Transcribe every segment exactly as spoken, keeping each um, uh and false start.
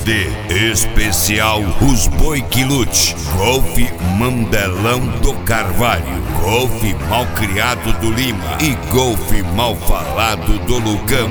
D, especial Os Boi que Lute, Golf Mandelão do Carvalho, Golf Malcriado do Lima e Golf Mal Falado do Lucão.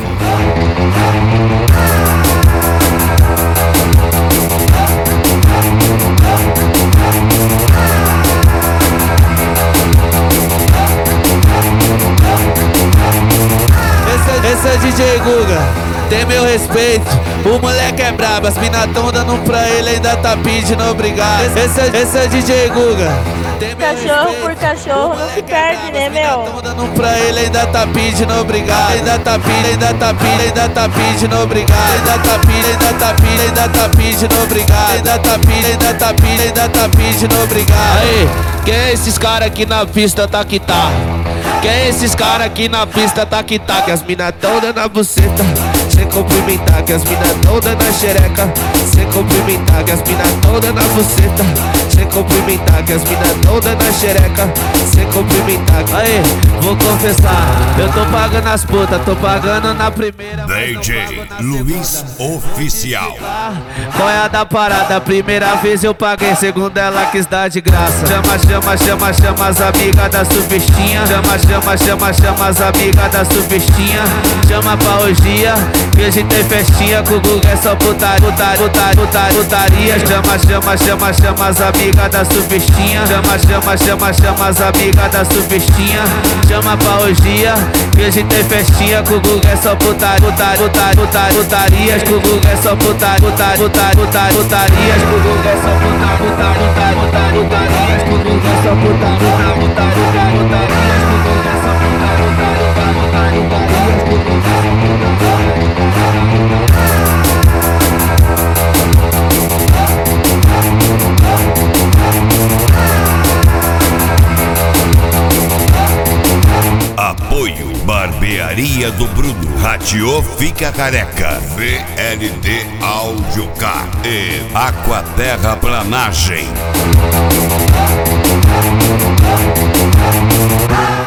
Esse é D J Guga, tem meu respeito. O moleque é brabo, as mina tão dando pra ele, ainda tá pedindo obrigado. Esse é, esse é D J Guga, tem meu Cachorro respeito. por cachorro não se perde, né, meu? Tão dando pra ele, ainda tá pedindo obrigado. Ainda tá pedindo, ainda tá pedindo, ainda tá pedindo obrigado. Ainda tá pedindo, ainda tá pedindo, ainda tá pedindo obrigado. Ainda tá pedindo, ainda tá pedindo, ainda tá pedindo obrigado. Aí, quem é esses cara aqui na pista, tá que tá? Quem é esses cara aqui na pista, tá que tá? Que as mina tão dando a buceta sem cumprimentar, que as mina tão dando a xereca sem cumprimentar, que as mina tão dando a buceta sem cumprimentar, que as mina tão dando a xereca sem cumprimentar. Aí, vou confessar, eu tô pagando as putas, tô pagando na primeira. D J Luiz Oficial. Qual é a da parada? Primeira vez eu paguei, segunda ela quis dar de graça. Chama, chama, chama, chama as amigas da surfistinha. Chama, chama, chama, chama as amigas da surfistinha. Chama pra orgia, que a gente tem festinha. Com o Guga é só putaria, putaria, putaria, putaria, putaria. Chama, chama, chama, chama as amigas da surfistinha. Chama, chama, chama, chama as amigas da surfistinha. Chama pra orgia, que a gente tem festinha. Com o Guga é só putaria, putaria, putaria, putaria, putarias. Com o Guga é só putaria, putaria, putaria, putaria, putarias. Com o Guga é só putaria, putaria, putaria, putaria, putarias. Com o Guga é só putaria, putaria, putaria, putaria, putarias. Com o Guga é só putaria, putaria, putaria, putaria, Apoio Barbearia do Bruno, Ratiô Fica Careca, V L D Audiocar e Aquaterra Planagem.